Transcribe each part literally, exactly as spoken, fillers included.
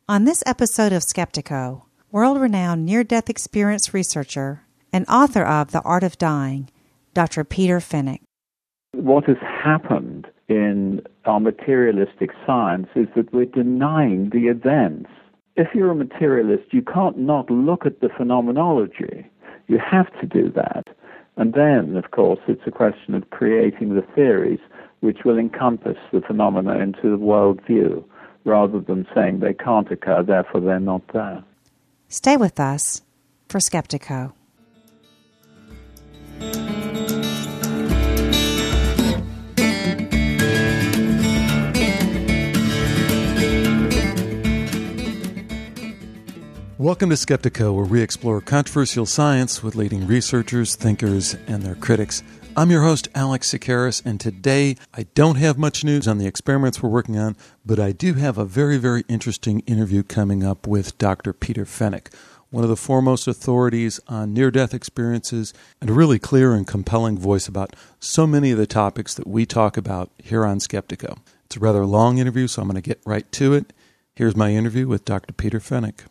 On this episode of Skeptiko, world-renowned near-death experience researcher and author of The Art of Dying, Doctor Peter Fenwick. What has happened in our materialistic science is that we're denying the events. If you're a materialist, you can't not look at the phenomenology. You have to do that. And then, of course, it's a question of creating the theories which will encompass the phenomena into the worldview, rather than saying they can't occur, therefore they're not there. Stay with us for Skeptiko. Welcome to Skeptiko, where we explore controversial science with leading researchers, thinkers, and their critics. I'm your host, Alex Sakaris, and today I don't have much news on the experiments we're working on, but I do have a very, very interesting interview coming up with Doctor Peter Fenwick, one of the foremost authorities on near-death experiences and a really clear and compelling voice about so many of the topics that we talk about here on Skeptiko. It's a rather long interview, so I'm going to get right to it. Here's my interview with Doctor Peter Fenwick.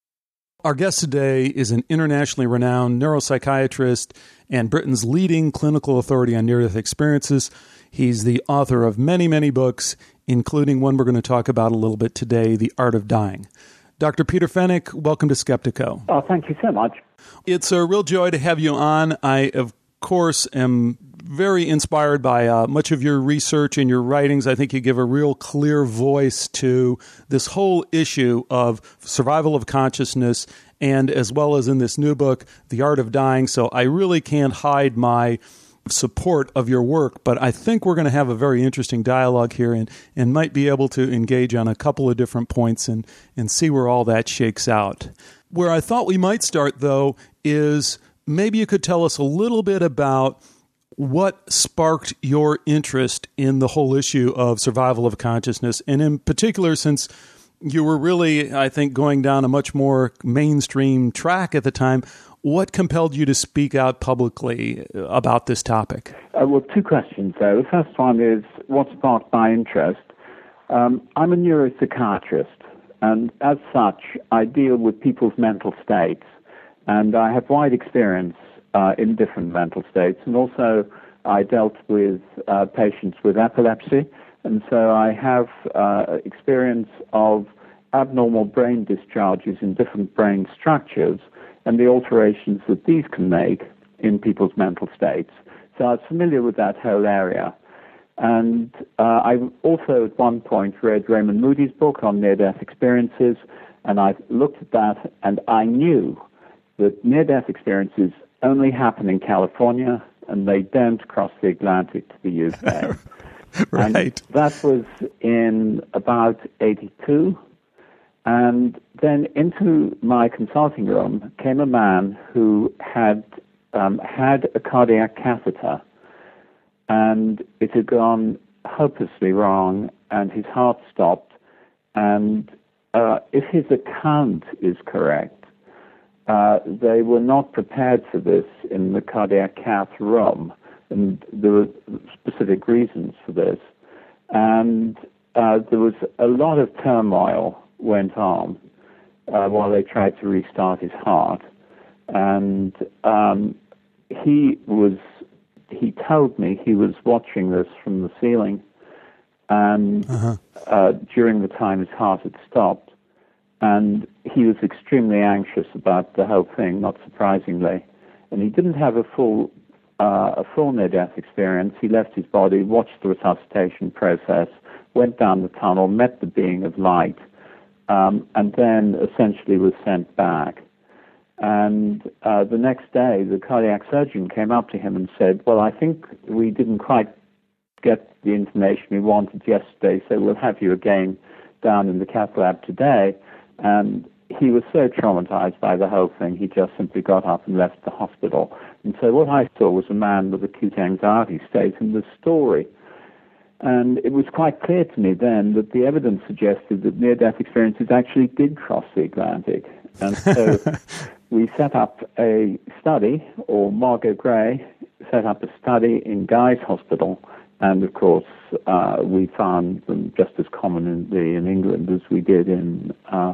Our guest today is an internationally renowned neuropsychiatrist and Britain's leading clinical authority on near-death experiences. He's the author of many, many books, including one we're going to talk about a little bit today, The Art of Dying. Doctor Peter Fenwick, welcome to Skeptiko. Oh, thank you so much. It's a real joy to have you on. I, of course, am very inspired by uh, much of your research and your writings. I think you give a real clear voice to this whole issue of survival of consciousness, and as well as in this new book, The Art of Dying. So I really can't hide my support of your work, but I think we're going to have a very interesting dialogue here and, and might be able to engage on a couple of different points and, and see where all that shakes out. Where I thought we might start, though, is maybe you could tell us a little bit about what sparked your interest in the whole issue of survival of consciousness, and in particular, since you were really, I think, going down a much more mainstream track at the time, what compelled you to speak out publicly about this topic? Uh, well, two questions there. The first one is, what sparked my interest? Um, I'm a neuropsychiatrist, and as such, I deal with people's mental states, and I have wide experience Uh, in different mental states. And also I dealt with uh, patients with epilepsy, and so I have uh, experience of abnormal brain discharges in different brain structures and the alterations that these can make in people's mental states. So I was familiar with that whole area. And uh, I also at one point read Raymond Moody's book on near-death experiences, and I looked at that and I knew that near-death experiences only happen in California, and they don't cross the Atlantic to the U K. Right. And that was in about eighty-two. And then into my consulting room came a man who had um, had a cardiac catheter, and it had gone hopelessly wrong, and his heart stopped. And uh, if his account is correct, Uh, they were not prepared for this in the cardiac cath room, and there were specific reasons for this. And uh, there was a lot of turmoil went on uh, while they tried to restart his heart. And um, he was, he told me he was watching this from the ceiling, and uh-huh. uh, during the time his heart had stopped. And he was extremely anxious about the whole thing, not surprisingly. And he didn't have a full uh, a full near-death experience. He left his body, watched the resuscitation process, went down the tunnel, met the being of light, um, and then essentially was sent back. And uh, the next day, the cardiac surgeon came up to him and said, well, I think we didn't quite get the information we wanted yesterday, so we'll have you again down in the cath lab today. And he was so traumatized by the whole thing, he just simply got up and left the hospital. And so what I saw was a man with acute anxiety state in the story. And it was quite clear to me then that the evidence suggested that near-death experiences actually did cross the Atlantic. And so we set up a study, or Margot Gray set up a study in Guy's Hospital. And, of course, uh, we found them just as common in, the, in England as we did in uh,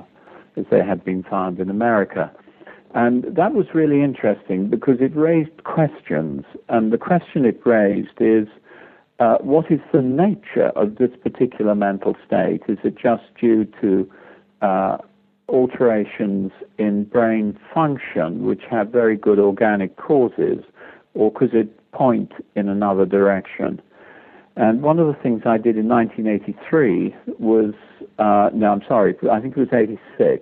as they had been found in America. And that was really interesting because it raised questions. And the question it raised is, uh, what is the nature of this particular mental state? Is it just due to uh, alterations in brain function, which have very good organic causes, or could it point in another direction? And one of the things I did in nineteen eighty-three was, uh, no, I'm sorry, I think it was eighty-six,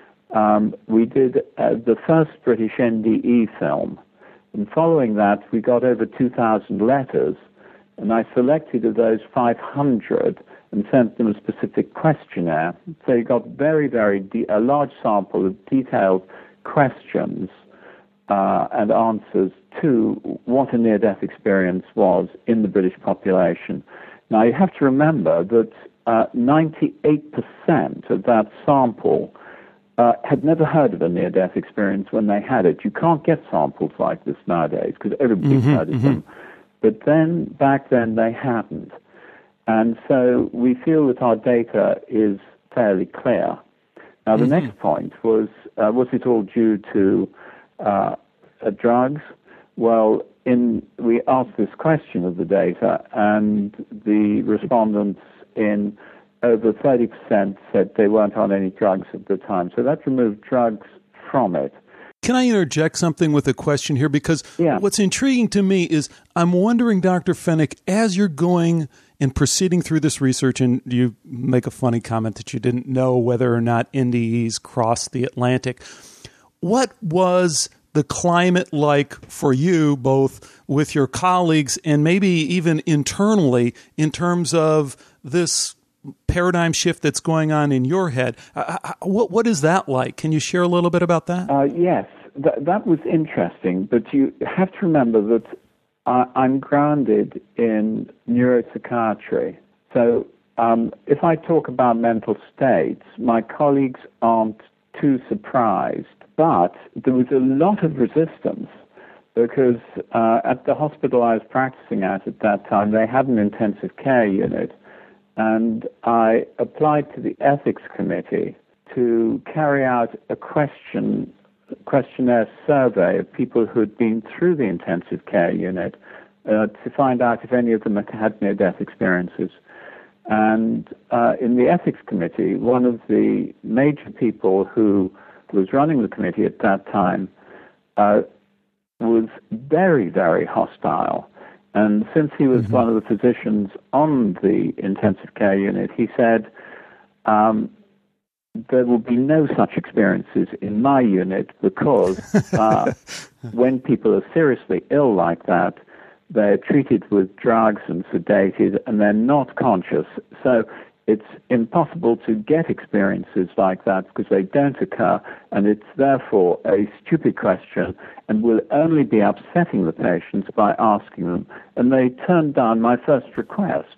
um, we did uh, the first British N D E film. And following that, we got over two thousand letters, and I selected of those five hundred and sent them a specific questionnaire. So you got very, very, de- a large sample of detailed questions uh, and answers to what a near-death experience was in the British population. Now, you have to remember that uh, ninety-eight percent of that sample uh, had never heard of a near-death experience when they had it. You can't get samples like this nowadays because everybody's mm-hmm, heard of mm-hmm. them. But then, back then, they hadn't. And so we feel that our data is fairly clear. Now, the mm-hmm. next point was, uh, was it all due to uh, uh, drugs? Well, in, we asked this question of the data, and the respondents in over thirty percent said they weren't on any drugs at the time. So that removed drugs from it. Can I interject something with a question here? Because yeah. what's intriguing to me is I'm wondering, Doctor Fenech, as you're going and proceeding through this research, and you make a funny comment that you didn't know whether or not N D Es crossed the Atlantic, what was the climate like for you, both with your colleagues and maybe even internally, in terms of this paradigm shift that's going on in your head? Uh, what what is that like? Can you share a little bit about that? Uh, yes, Th- that was interesting, but you have to remember that I- I'm grounded in neuropsychiatry. So um, if I talk about mental states, my colleagues aren't too surprised, but there was a lot of resistance because uh, at the hospital I was practicing at at that time, they had an intensive care unit. And I applied to the ethics committee to carry out a question, questionnaire survey of people who had been through the intensive care unit uh, to find out if any of them had had near-death experiences. And uh, in the ethics committee, one of the major people who was running the committee at that time uh, was very, very hostile. And since he was mm-hmm. one of the physicians on the intensive care unit, he said, um, there will be no such experiences in my unit because uh, when people are seriously ill like that, they're treated with drugs and sedated, and they're not conscious. So it's impossible to get experiences like that because they don't occur, and it's therefore a stupid question and will only be upsetting the patients by asking them. And they turned down my first request.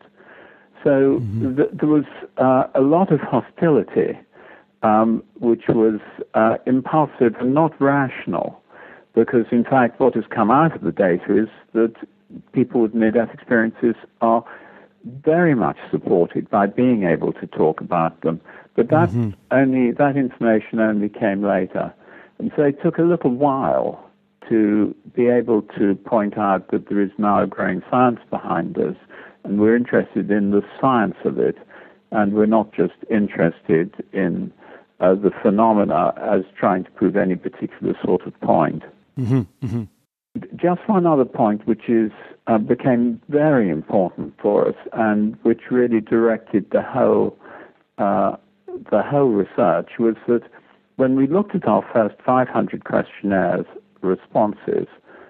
So mm-hmm. th- there was uh, a lot of hostility, um, which was uh, impulsive and not rational, because in fact what has come out of the data is that people with near-death experiences are very much supported by being able to talk about them. But that mm-hmm. only that information only came later. And so it took a little while to be able to point out that there is now a growing science behind this, and we're interested in the science of it, and we're not just interested in uh, the phenomena as trying to prove any particular sort of point. Mm-hmm. Mm-hmm. Just one other point, which is uh, became very important for us, and which really directed the whole uh, the whole research, was that when we looked at our first five hundred questionnaires responses,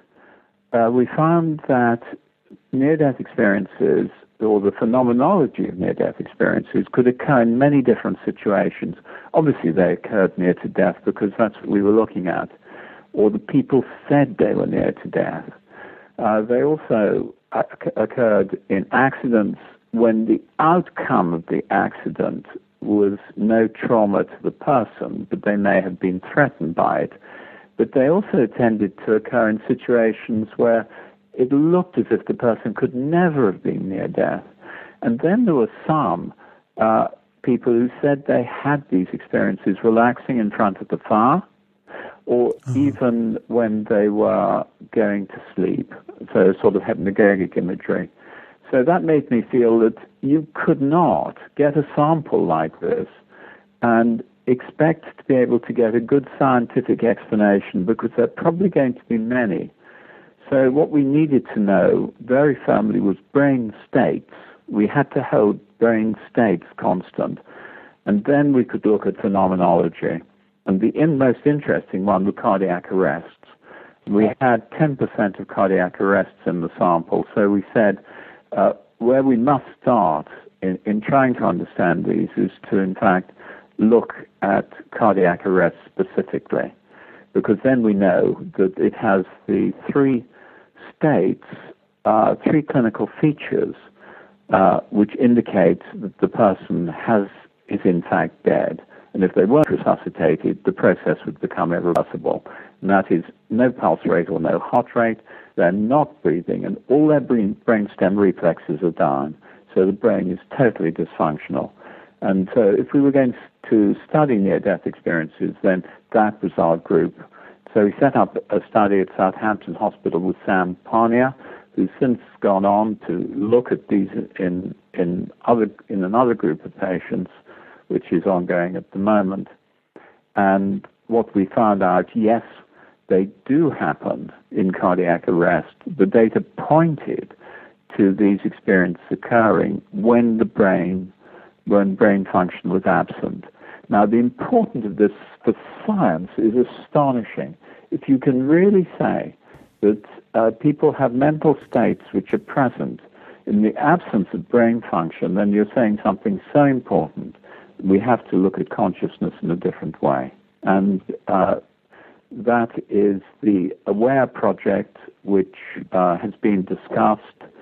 uh, we found that near-death experiences, or the phenomenology of near-death experiences, could occur in many different situations. Obviously, they occurred near to death because that's what we were looking at, or the people said they were near to death. Uh, they also uh, occurred in accidents when the outcome of the accident was no trauma to the person, but they may have been threatened by it. But they also tended to occur in situations where it looked as if the person could never have been near death. And then there were some uh, people who said they had these experiences relaxing in front of the fire, or uh-huh. even when they were going to sleep, so sort of hypnagogic imagery. So that made me feel that you could not get a sample like this and expect to be able to get a good scientific explanation, because there are probably going to be many. So what we needed to know very firmly was brain states. We had to hold brain states constant, and then we could look at phenomenology. And the in most interesting one were cardiac arrests. We had ten percent of cardiac arrests in the sample, so we said uh, where we must start in, in trying to understand these is to, in fact, look at cardiac arrests specifically, because then we know that it has the three states, uh, three clinical features, uh, which indicate that the person has is in fact dead. And if they weren't resuscitated, the process would become irreversible. And that is no pulse rate or no heart rate. They're not breathing, and all their brain brainstem reflexes are down. So the brain is totally dysfunctional. And so if we were going to study near-death experiences, then that was our group. So we set up a study at Southampton Hospital with Sam Parnia, who's since gone on to look at these in in other in another group of patients, which is ongoing at the moment. And what we found out, yes, they do happen in cardiac arrest. The data pointed to these experiences occurring when the brain, when brain function was absent. Now, the importance of this for science is astonishing. If you can really say that uh, people have mental states which are present in the absence of brain function, then you're saying something so important. We have to look at consciousness in a different way. And uh, that is the AWARE project, which uh, has been discussed,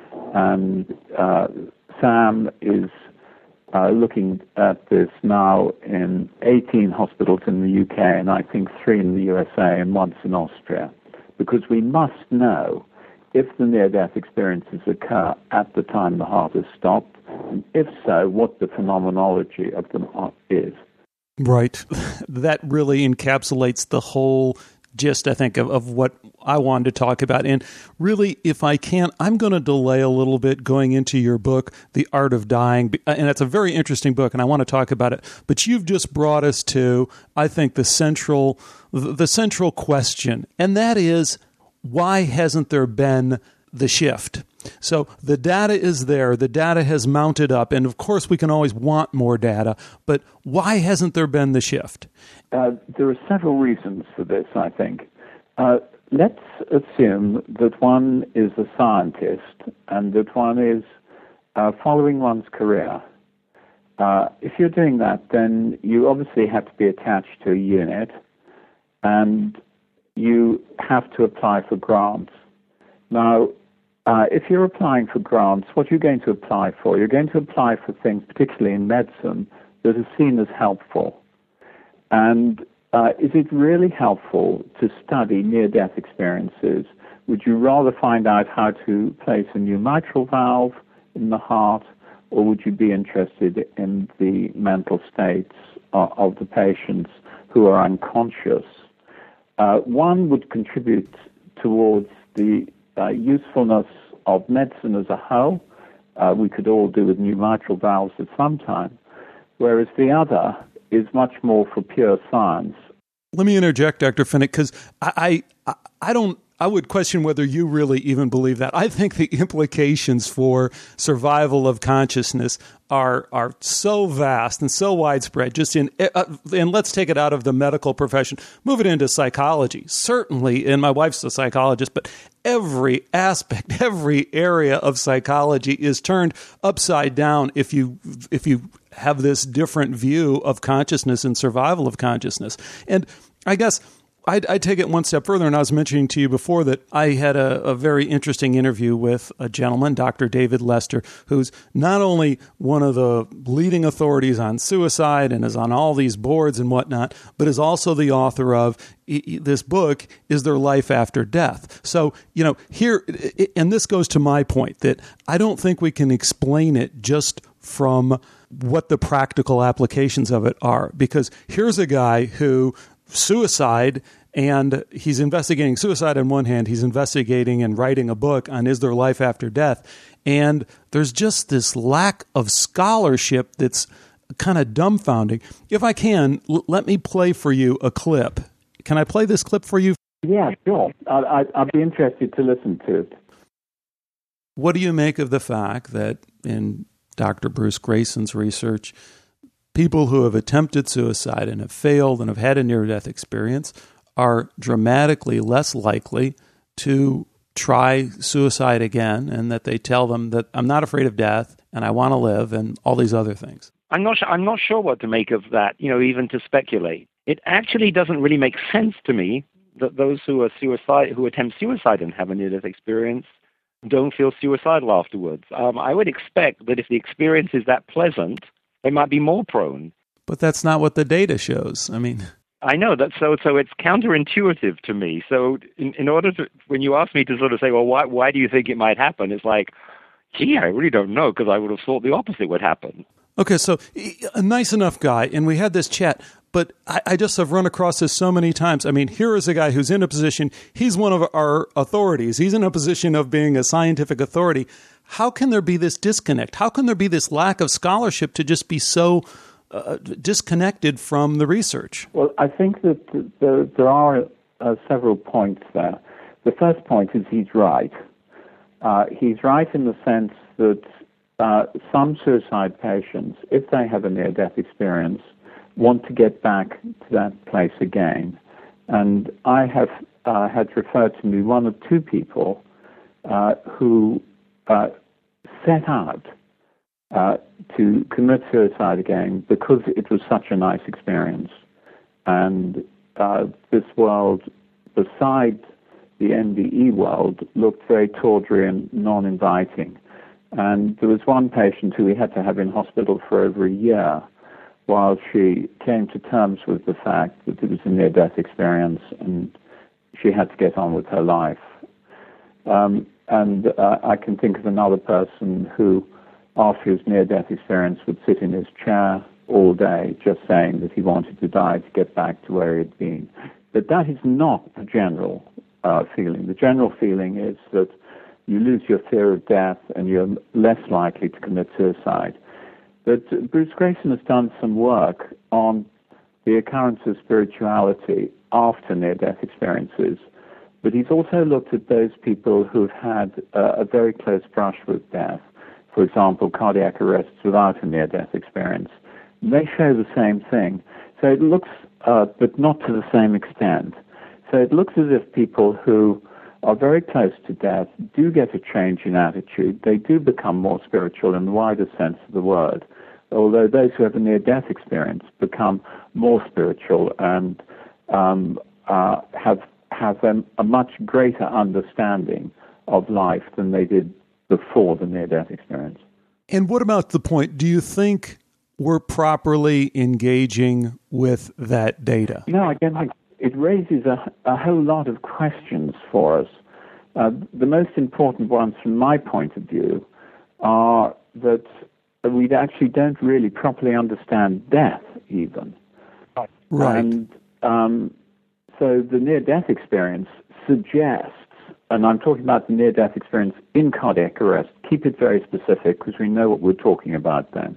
and uh, Sam is uh, looking at this now in eighteen hospitals in the U K, and I think three in the U S A and once in Austria, because we must know if the near-death experiences occur at the time the heart is stopped, and if so, what the phenomenology of them is. Right. That really encapsulates the whole gist, I think, of, of what I wanted to talk about. And really, if I can, I'm going to delay a little bit going into your book, The Art of Dying. And it's a very interesting book, and I want to talk about it. But you've just brought us to, I think, the central, the central question, and that is, why hasn't there been the shift? So the data is there, the data has mounted up, and of course we can always want more data, but why hasn't there been the shift? Uh, there are several reasons for this, I think. Uh, let's assume that one is a scientist and that one is uh, following one's career. Uh, if you're doing that, then you obviously have to be attached to a unit, and you have to apply for grants. Now, uh, if you're applying for grants, what you're going to apply for, you're going to apply for things, particularly in medicine, that are seen as helpful. And uh, is it really helpful to study near-death experiences? Would you rather find out how to place a new mitral valve in the heart, or would you be interested in the mental states uh, of the patients who are unconscious? Uh, one would contribute towards the uh, usefulness of medicine as a whole. Uh, we could all do with new mitral valves at some time, whereas the other is much more for pure science. Let me interject, Doctor Finnick, because I, I, I don't. I would question whether you really even believe that. I think the implications for survival of consciousness are are so vast and so widespread. Just in uh, and let's take it out of the medical profession, move it into psychology. Certainly, and my wife's a psychologist, but every aspect, every area of psychology is turned upside down if you if you have this different view of consciousness and survival of consciousness. And I guess I'd, I'd take it one step further, and I was mentioning to you before that I had a, a very interesting interview with a gentleman, Doctor David Lester, who's not only one of the leading authorities on suicide and is on all these boards and whatnot, but is also the author of this book, Is There Life After Death? So, you know, here, and this goes to my point that I don't think we can explain it just from what the practical applications of it are. Because here's a guy who suicide, and he's investigating suicide on one hand, he's investigating and writing a book on is there life after death, and there's just this lack of scholarship that's kind of dumbfounding. If I can, l- let me play for you a clip. Can I play this clip for you? Yeah, sure. I, I, I'd be interested to listen to it. What do you make of the fact that in Doctor Bruce Greyson's research, people who have attempted suicide and have failed and have had a near-death experience are dramatically less likely to try suicide again, and that they tell them that I'm not afraid of death and I want to live and all these other things? I'm not sure, I'm not sure what to make of that, you know, even to speculate. It actually doesn't really make sense to me that those who are suicide, who attempt suicide and have a near-death experience don't feel suicidal afterwards. Um, I would expect that if the experience is that pleasant, they might be more prone. But that's not what the data shows. I mean, I know that. So, so it's counterintuitive to me. So, in, in order to, when you ask me to sort of say, well, why, why do you think it might happen? It's like, gee, I really don't know, because I would have thought the opposite would happen. Okay, so a nice enough guy, and we had this chat, but I, I just have run across this so many times. I mean, here is a guy who's in a position, he's one of our authorities. He's in a position of being a scientific authority. How can there be this disconnect? How can there be this lack of scholarship to just be so uh, disconnected from the research? Well, I think that there, there are uh, several points there. The first point is he's right. Uh, he's right in the sense that uh, some suicide patients, if they have a near-death experience, want to get back to that place again. And I have uh, had referred to me one or two people uh, who uh, set out uh, to commit suicide again because it was such a nice experience. And uh, this world, besides the N D E world, looked very tawdry and non-inviting. And there was one patient who we had to have in hospital for over a year while she came to terms with the fact that it was a near-death experience and she had to get on with her life. Um, and uh, I can think of another person who, after his near-death experience, would sit in his chair all day just saying that he wanted to die to get back to where he had been. But that is not the general uh, feeling. The general feeling is that you lose your fear of death and you're less likely to commit suicide. But Bruce Greyson has done some work on the occurrence of spirituality after near-death experiences, but he's also looked at those people who've had uh, a very close brush with death, for example, cardiac arrests without a near-death experience. And they show the same thing. So it looks, uh, but not to the same extent. So it looks as if people who are very close to death do get a change in attitude. They do become more spiritual in the wider sense of the word, although those who have a near-death experience become more spiritual and um, uh, have have a, a much greater understanding of life than they did before the near-death experience. And what about the point, do you think we're properly engaging with that data? No, I don't think it raises a, a whole lot of questions for us. Uh, the most important ones from my point of view are that we actually don't really properly understand death even. Right. And um, so the near-death experience suggests, and I'm talking about the near-death experience in cardiac arrest, keep it very specific because we know what we're talking about then,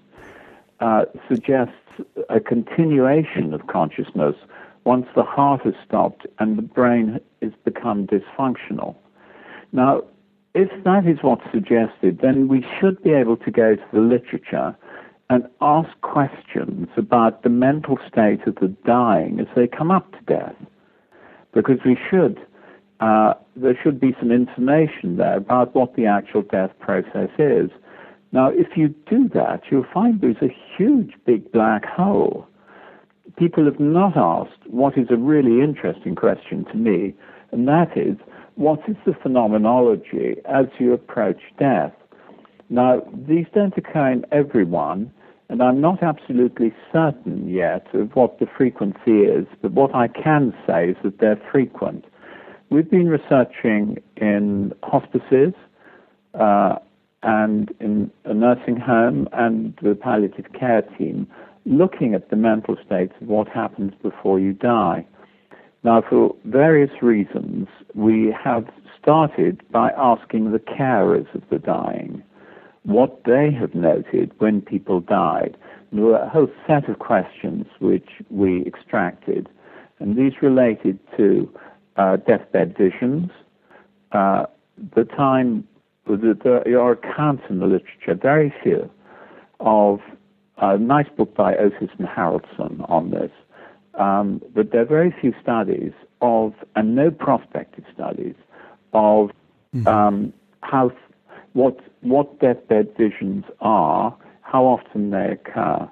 uh, suggests a continuation of consciousness once the heart has stopped and the brain has become dysfunctional. Now, if that is what's suggested, then we should be able to go to the literature and ask questions about the mental state of the dying as they come up to death. Because we should, uh, there should be some information there about what the actual death process is. Now, if you do that, you'll find there's a huge big black hole. People have not asked what is a really interesting question to me, and that is, what is the phenomenology as you approach death? Now, these don't occur in everyone, and I'm not absolutely certain yet of what the frequency is, but what I can say is that they're frequent. We've been researching in hospices, uh, and in a nursing home and the palliative care team looking at the mental states of what happens before you die. Now, for various reasons, we have started by asking the carers of the dying what they have noted when people died. And there were a whole set of questions which we extracted, and these related to uh, deathbed visions, uh, the time, there are accounts in the literature, very few, of a nice book by Otis and Haraldson on this, um, but there are very few studies of, and no prospective studies, of mm-hmm. um, how, what, what deathbed visions are, how often they occur.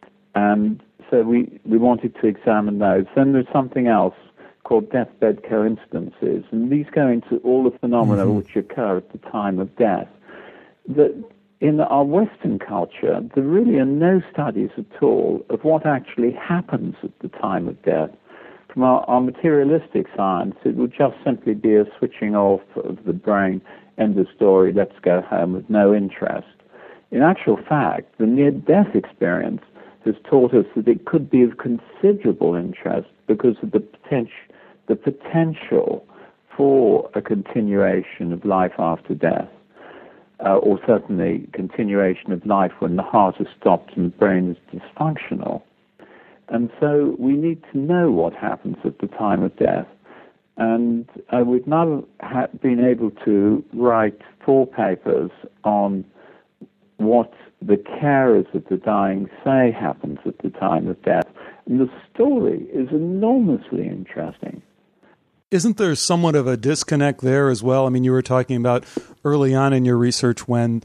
And so we, we wanted to examine those. Then there's something else called deathbed coincidences, and these go into all the phenomena mm-hmm. which occur at the time of death. That in our Western culture, there really are no studies at all of what actually happens at the time of death. From our, our materialistic science, it would just simply be a switching off of the brain, end of story, let's go home, with no interest. In actual fact, the near-death experience has taught us that it could be of considerable interest because of the potential the potential for a continuation of life after death, uh, or certainly continuation of life when the heart has stopped and the brain is dysfunctional. And so we need to know what happens at the time of death. And uh, we've now ha- been able to write four papers on what the carers of the dying say happens at the time of death. And the story is enormously interesting. Isn't there somewhat of a disconnect there as well? I mean, you were talking about early on in your research when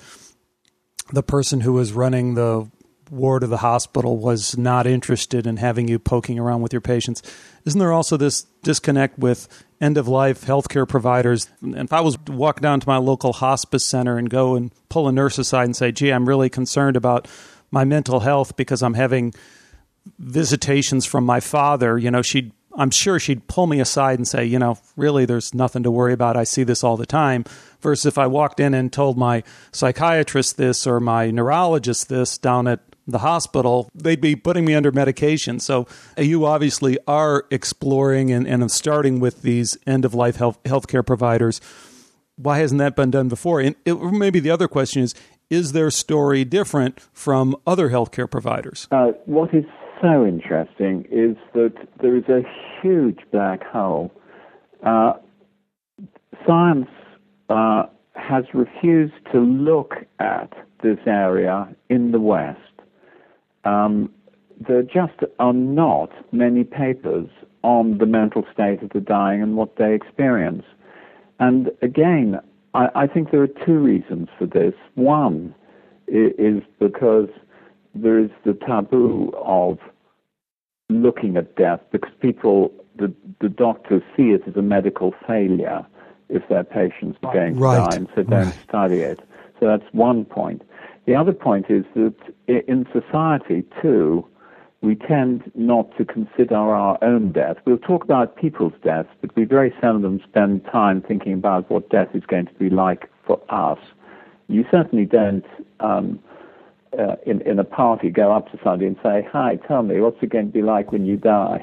the person who was running the ward of the hospital was not interested in having you poking around with your patients. Isn't there also this disconnect with end-of-life healthcare providers? And if I was to walk down to my local hospice center and go and pull a nurse aside and say, gee, I'm really concerned about my mental health because I'm having visitations from my father, you know, she'd I'm sure she'd pull me aside and say, you know, really, there's nothing to worry about. I see this all the time. Versus if I walked in and told my psychiatrist this or my neurologist this down at the hospital, they'd be putting me under medication. So you obviously are exploring and, and starting with these end-of-life health healthcare providers. Why hasn't that been done before? And it, maybe the other question is, is their story different from other healthcare providers? Uh, what is so interesting is that there is a huge black hole. Uh, science uh, has refused to look at this area in the West. Um, there just are not many papers on the mental state of the dying and what they experience. And again, I, I think there are two reasons for this. One is because there is the taboo of looking at death, because people, the, the doctors see it as a medical failure if their patients are going right. to die, and so don't right. study it. So that's one point. The other point is that in society, too, we tend not to consider our own death. We'll talk about people's deaths, but we very seldom spend time thinking about what death is going to be like for us. You certainly don't um, Uh, in, in a party, go up to somebody and say, hi, tell me, what's it going to be like when you die?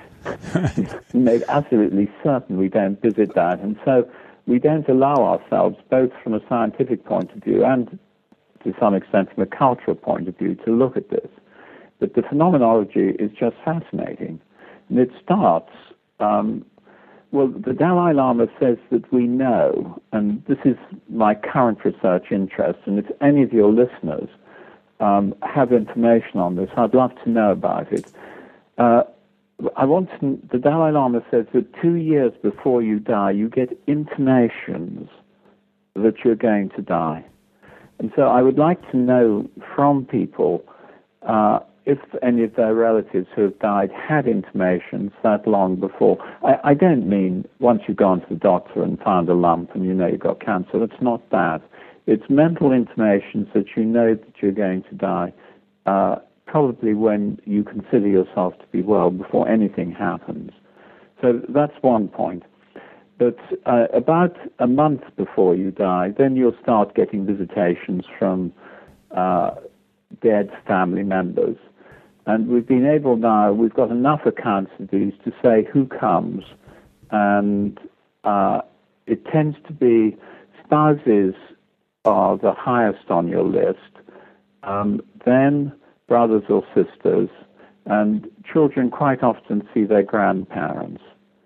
Made absolutely certain we don't visit that. And so we don't allow ourselves, both from a scientific point of view and to some extent from a cultural point of view, to look at this. But the phenomenology is just fascinating. And it starts, um, well, the Dalai Lama says that we know, and this is my current research interest, and if any of your listeners Um, have information on this, I'd love to know about it. Uh, I want to, the Dalai Lama says that two years before you die, you get intimations that you're going to die. And so I would like to know from people uh, if any of their relatives who have died had intimations that long before. I, I don't mean once you've gone to the doctor and found a lump and you know you've got cancer. It's not that. It's mental intimations that you know that you're going to die, uh, probably when you consider yourself to be well before anything happens. So that's one point. But uh, about a month before you die, then you'll start getting visitations from uh, dead family members. And we've been able now, we've got enough accounts of these to say who comes. And uh, it tends to be spouses are the highest on your list, um, then brothers or sisters, and children quite often see their grandparents.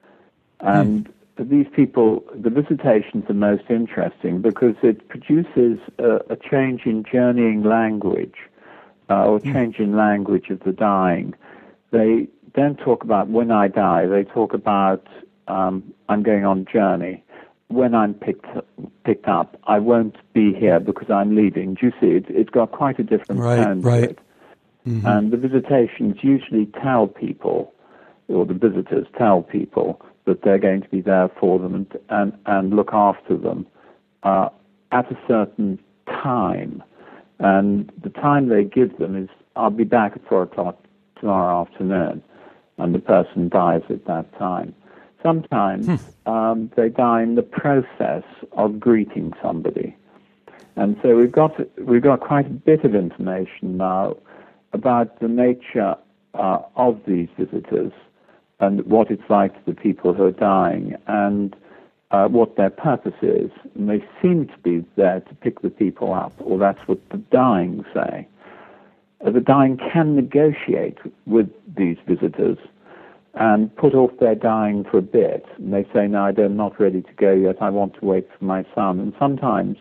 And mm. these people, the visitations are most interesting because it produces a, a change in journeying language, uh, or change in language of the dying. They don't talk about when I die, they talk about um, I'm going on journey. When I'm picked picked up, I won't be here because I'm leaving. Do you see? It, it's got quite a different right, tone right. to it. Mm-hmm. And the visitations usually tell people, or the visitors tell people, that they're going to be there for them and and, and look after them uh, at a certain time. And the time they give them is, I'll be back at four o'clock tomorrow afternoon, and the person dies at that time. Sometimes hmm. um, they die in the process of greeting somebody. And so we've got we've got quite a bit of information now about the nature uh, of these visitors and what it's like to the people who are dying and uh, what their purpose is. And they seem to be there to pick the people up, or that's what the dying say. Uh, the dying can negotiate with these visitors and put off their dying for a bit. And they say, no, I'm not ready to go yet. I want to wait for my son. And sometimes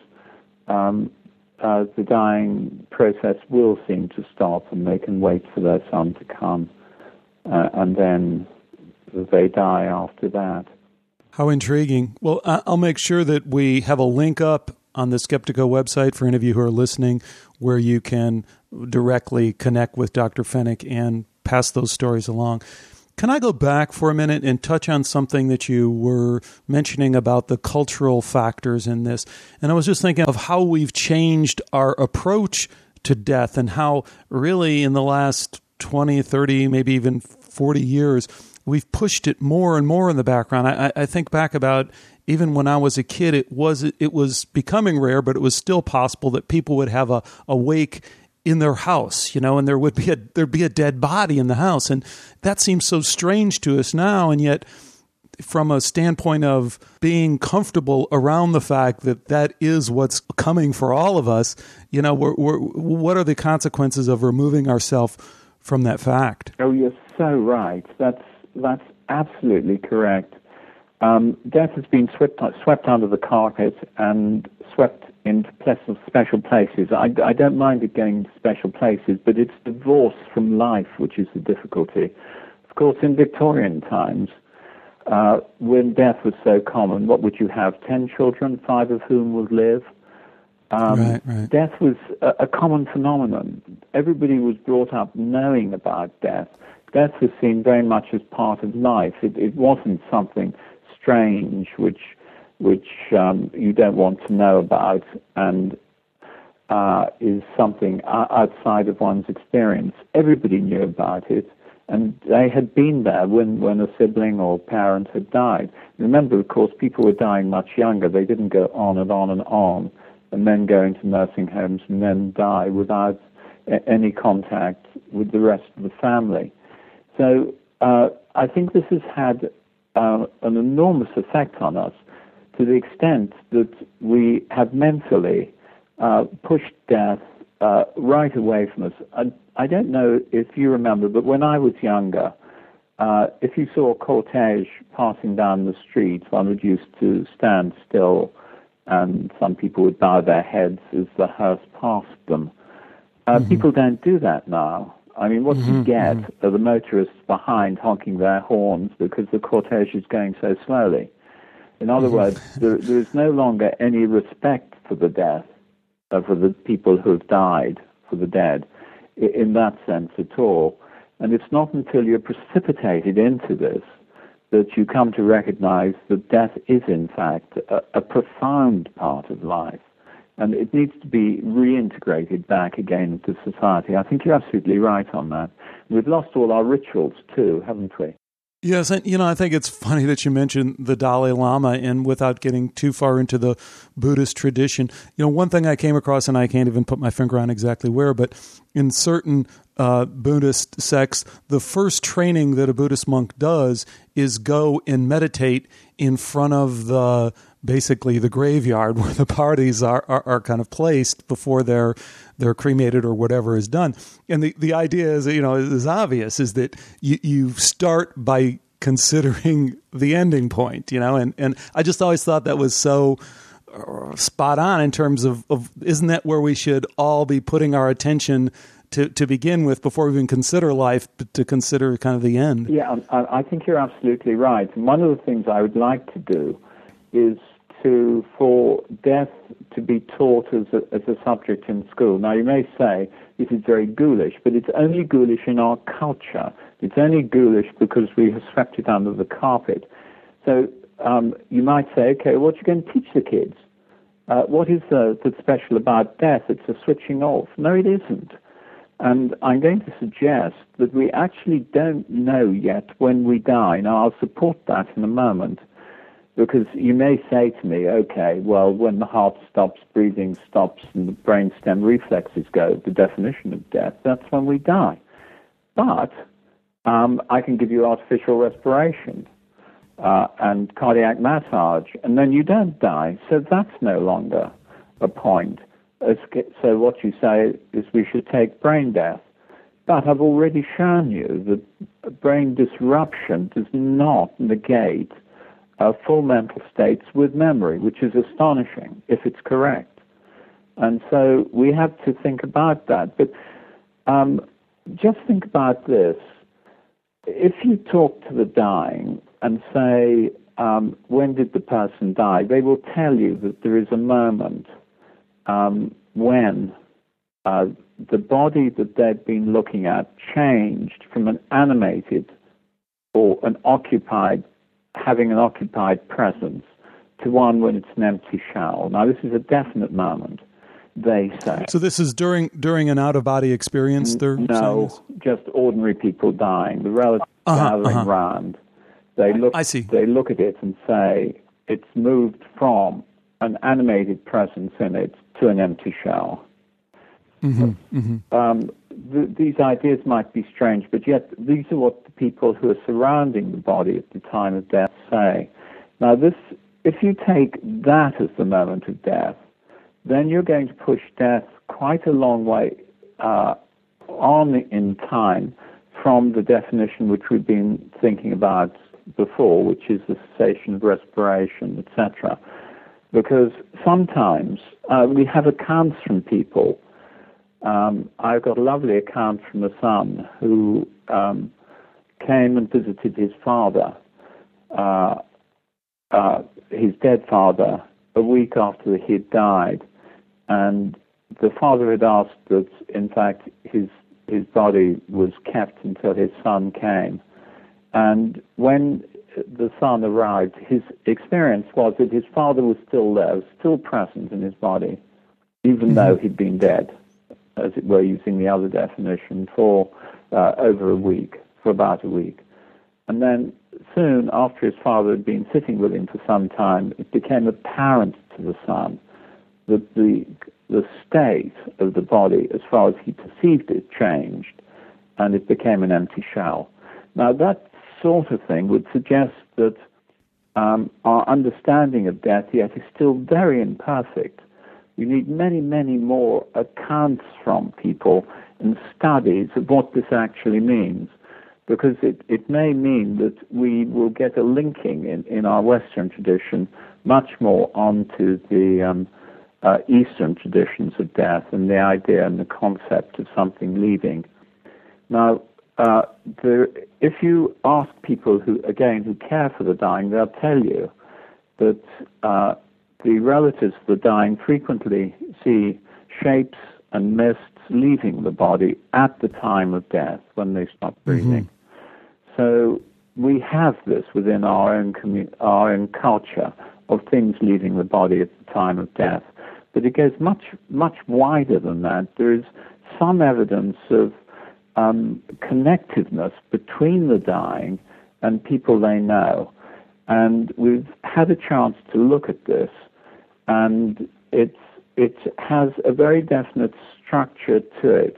um, uh, the dying process will seem to stop and they can wait for their son to come. Uh, and then they die after that. How intriguing. Well, I'll make sure that we have a link up on the Skeptiko website for any of you who are listening where you can directly connect with Doctor Fenwick and pass those stories along. Can I go back for a minute and touch on something that you were mentioning about the cultural factors in this? And I was just thinking of how we've changed our approach to death and how really in the last twenty, thirty, maybe even forty years, we've pushed it more and more in the background. I, I think back about even when I was a kid, it was it was becoming rare, but it was still possible that people would have a, a wake in their house, you know, and there would be a there'd be a dead body in the house, and that seems so strange to us now. And yet, from a standpoint of being comfortable around the fact that that is what's coming for all of us, you know, we're, we're, what are the consequences of removing ourselves from that fact? Oh, you're so right. That's that's absolutely correct. Um, death has been swept swept under the carpet and swept into special places. I, I don't mind it going to special places, but it's divorce from life which is the difficulty. Of course, in Victorian times, uh, when death was so common, what would you have? Ten children, five of whom would live? Um, right, right. Death was a, a common phenomenon. Everybody was brought up knowing about death. Death was seen very much as part of life. It, it wasn't something strange which which um, you don't want to know about and uh, is something outside of one's experience. Everybody knew about it, and they had been there when, when a sibling or parent had died. Remember, of course, people were dying much younger. They didn't go on and on and on, and then go into nursing homes and then die without a- any contact with the rest of the family. So uh, I think this has had uh, an enormous effect on us, to the extent that we have mentally uh, pushed death uh, right away from us. I, I don't know if you remember, but when I was younger, uh, if you saw a cortege passing down the street, one would used to stand still, and some people would bow their heads as the hearse passed them. Uh, mm-hmm. People don't do that now. I mean, what mm-hmm, you get mm-hmm. are the motorists behind honking their horns because the cortege is going so slowly. In other mm-hmm. words, there, there is no longer any respect for the death, uh, for the people who have died, for the dead, in, in that sense at all. And it's not until you're precipitated into this that you come to recognize that death is, in fact, a, a profound part of life. And it needs to be reintegrated back again into society. I think you're absolutely right on that. We've lost all our rituals too, haven't we? Yes, and you know, I think it's funny that you mentioned the Dalai Lama, and without getting too far into the Buddhist tradition, you know, one thing I came across, and I can't even put my finger on exactly where, but in certain uh, Buddhist sects, the first training that a Buddhist monk does is go and meditate in front of the basically the graveyard where the bodies are, are, are kind of placed before they're they're cremated or whatever is done. And the, the idea is, you know, is obvious, is that you, you start by considering the ending point, you know, and, and I just always thought that was so spot on in terms of, of isn't that where we should all be putting our attention to, to begin with before we even consider life, but to consider kind of the end? Yeah, I, I think you're absolutely right. And one of the things I would like to do is to for death to be taught as a, as a subject in school. Now, you may say this is very ghoulish, but it's only ghoulish in our culture. It's only ghoulish because we have swept it under the carpet. So um, you might say, okay, what are you going to teach the kids? Uh, what is uh, that's special about death? It's a switching off. No, it isn't. And I'm going to suggest that we actually don't know yet when we die. Now, I'll support that in a moment. Because you may say to me, okay, well, when the heart stops, breathing stops, and the brainstem reflexes go, the definition of death, that's when we die. But um, I can give you artificial respiration uh, and cardiac massage, and then you don't die. So that's no longer a point. So what you say is we should take brain death. But I've already shown you that brain disruption does not negate Uh, full mental states with memory, which is astonishing if it's correct. And so we have to think about that. But um, just think about this. If you talk to the dying and say, um, when did the person die, they will tell you that there is a moment um, when uh, the body that they've been looking at changed from an animated or an occupied having an occupied presence to one when it's an empty shell. Now, this is a definite moment, they say. So this is during during an out-of-body experience? They're no, just ordinary people dying. The relatives uh-huh, gathering uh-huh. round. They look, I see. They look at it and say it's moved from an animated presence in it to an empty shell. Mm-hmm, mm-hmm. Um, th- these ideas might be strange, but yet these are what the people who are surrounding the body at the time of death say. Now, this, if you take that as the moment of death, then you're going to push death quite a long way uh, on in time from the definition which we've been thinking about before, which is the cessation of respiration, et cetera. Because sometimes uh, we have accounts from people. Um, I got a lovely account from a son who um, came and visited his father, uh, uh, his dead father, a week after he had died. And the father had asked that, in fact, his his body was kept until his son came. And when the son arrived, his experience was that his father was still there, still present in his body, even mm-hmm. though he'd been dead, as it were, using the other definition, for uh, over a week, for about a week. And then soon after his father had been sitting with him for some time, it became apparent to the son that the the state of the body, as far as he perceived it, changed, and it became an empty shell. Now, that sort of thing would suggest that um, our understanding of death yet is still very imperfect. We need many, many more accounts from people and studies of what this actually means, because it, it may mean that we will get a linking in, in our Western tradition much more onto the um, uh, Eastern traditions of death and the idea and the concept of something leaving. Now, uh, the, if you ask people who, again, who care for the dying, they'll tell you that uh, the relatives of the dying frequently see shapes and mists leaving the body at the time of death when they stop breathing. Mm-hmm. So we have this within our own commu- our own culture of things leaving the body at the time of death. But it goes much, much wider than that. There is some evidence of um, connectiveness between the dying and people they know. And we've had a chance to look at this, and it's, it has a very definite structure to it.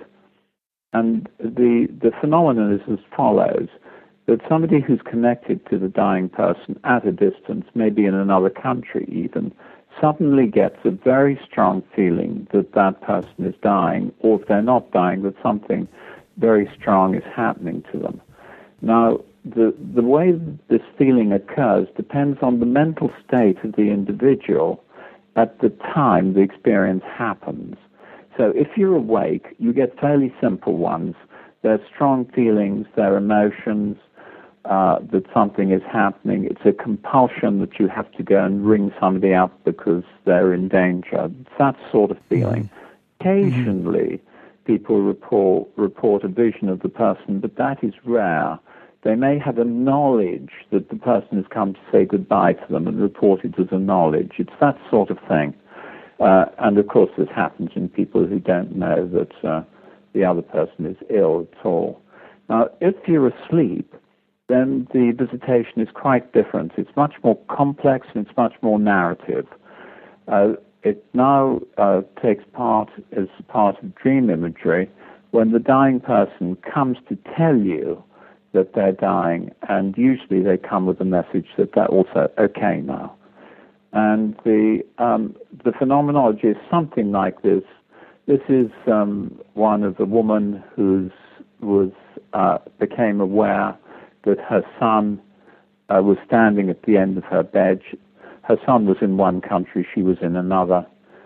And the, the phenomenon is as follows, that somebody who's connected to the dying person at a distance, maybe in another country even, suddenly gets a very strong feeling that that person is dying, or if they're not dying, that something very strong is happening to them. Now, the, the way this feeling occurs depends on the mental state of the individual at the time the experience happens. So if you're awake, you get fairly simple ones. They're strong feelings, they're emotions, uh, that something is happening. It's a compulsion that you have to go and ring somebody up because they're in danger. It's that sort of feeling. Mm-hmm. Occasionally, people report, report a vision of the person, but that is rare. They may have a knowledge that the person has come to say goodbye to them and report it as a knowledge. It's that sort of thing. Uh, and, of course, this happens in people who don't know that uh, the other person is ill at all. Now, if you're asleep, then the visitation is quite different. It's much more complex and it's much more narrative. Uh, it now uh, takes part as part of dream imagery when the dying person comes to tell you that they're dying, and usually they come with a message that they're also okay now. And the um, the phenomenology is something like this. This is um, one of a woman who was uh, became aware that her son uh, was standing at the end of her bed. Her son was in one country, she was in another,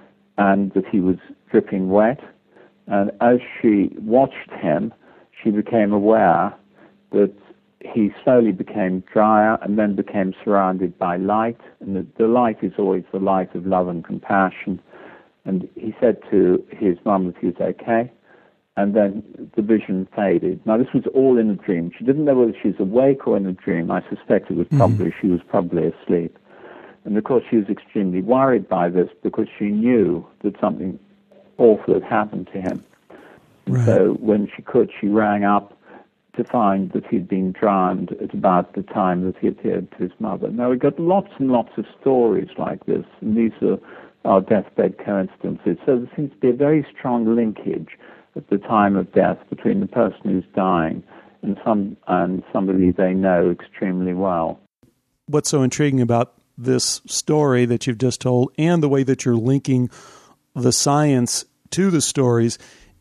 and that he was dripping wet. And as she watched him, she became aware that he slowly became drier and then became surrounded by light. And the, the light is always the light of love and compassion. And he said to his mum that he was okay. And then the vision faded. Now, this was all in a dream. She didn't know whether she was awake or in a dream. I suspect it was probably, mm-hmm. she was probably asleep. And, of course, she was extremely worried by this because she knew that something awful had happened to him. Right. So when she could, she rang up to find that he'd been drowned at about the time that he appeared to his mother. Now, we got lots and lots of stories like this, and these are our deathbed coincidences. So there seems to be a very strong linkage at the time of death between the person who's dying and some and somebody they know extremely well. What's so intriguing about this story that you've just told and the way that you're linking the science to the stories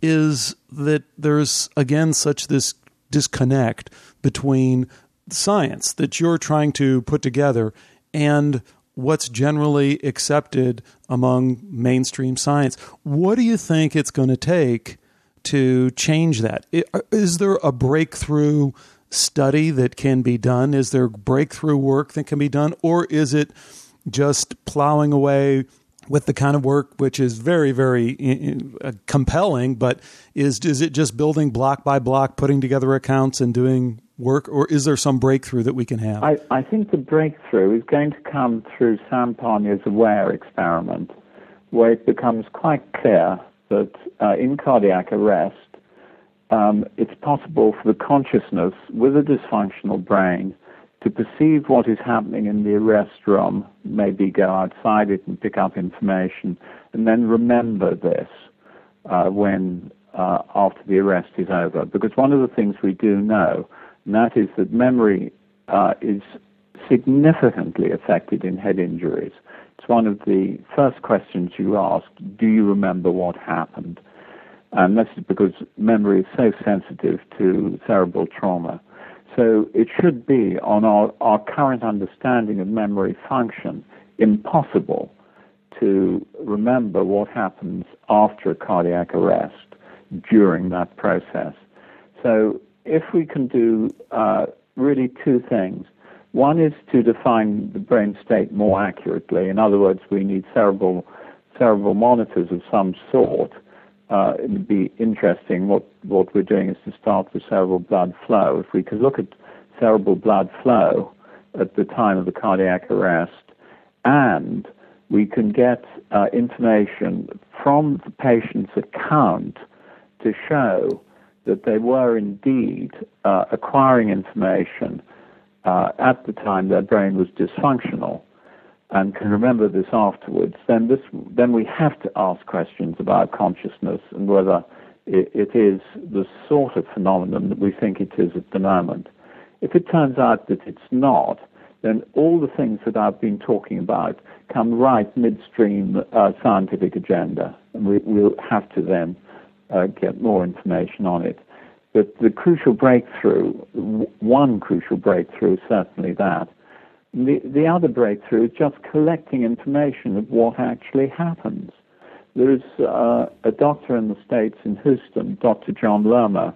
is that there's, again, such this disconnect between science that you're trying to put together and what's generally accepted among mainstream science. What do you think it's going to take to change that? Is there a breakthrough study that can be done? Is there breakthrough work that can be done? Or is it just plowing away with the kind of work which is very, very uh, compelling, but is is it just building block by block, putting together accounts and doing work, or is there some breakthrough that we can have? I, I think the breakthrough is going to come through Sam Parnia's AWARE experiment, where it becomes quite clear that uh, in cardiac arrest, um, it's possible for the consciousness with a dysfunctional brain to perceive what is happening in the arrest room, maybe go outside it and pick up information, and then remember this uh, when uh, after the arrest is over. Because one of the things we do know, and that is that memory uh, is significantly affected in head injuries. It's one of the first questions you ask, do you remember what happened? And this is because memory is so sensitive to cerebral trauma. So it should be, on our, our current understanding of memory function, impossible to remember what happens after a cardiac arrest during that process. So if we can do uh, really two things. One is to define the brain state more accurately. In other words, we need cerebral, cerebral monitors of some sort. Uh, it would be interesting. What, what we're doing is to start with cerebral blood flow. If we could look at cerebral blood flow at the time of the cardiac arrest, and we can get uh, information from the patient's account to show that they were indeed uh, acquiring information uh, at the time their brain was dysfunctional and can remember this afterwards, then this then we have to ask questions about consciousness and whether it, it is the sort of phenomenon that we think it is at the moment. If it turns out that it's not, then all the things that I've been talking about come right midstream uh, scientific agenda, and we, we'll have to then uh, get more information on it. But the crucial breakthrough, one crucial breakthrough is certainly that. The, the other breakthrough is just collecting information of what actually happens. There is uh, a doctor in the States in Houston, Doctor John Lerma,